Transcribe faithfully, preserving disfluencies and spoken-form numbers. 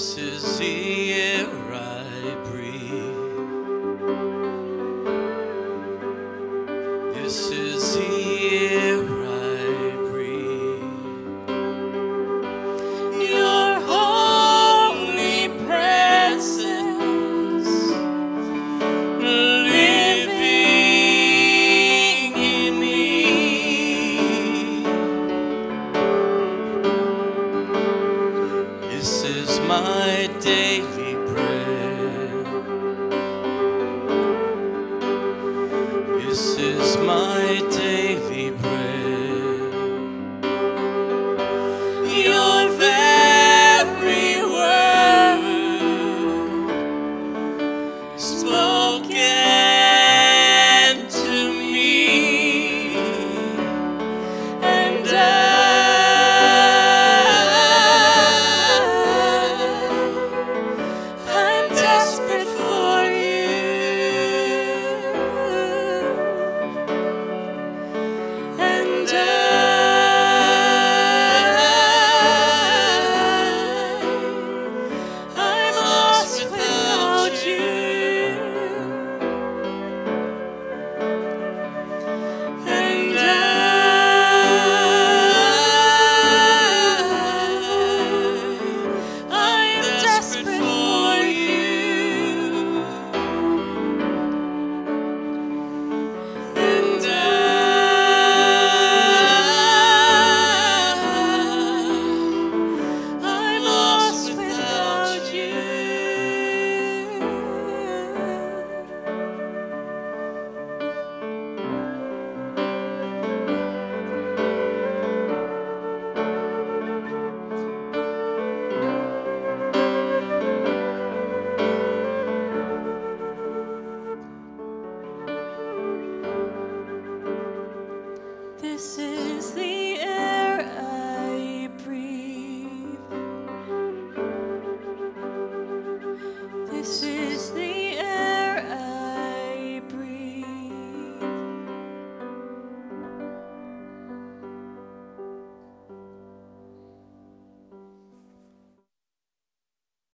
This is the air I breathe. This is the air I breathe. Your holy presence living in me. This is my daily bread. This is my daily bread. Your very word spoken to me, and I I'm desperate for you, and I I'm lost without you, and I I'm desperate for you, and I I'm lost without you. This is the air I breathe. This is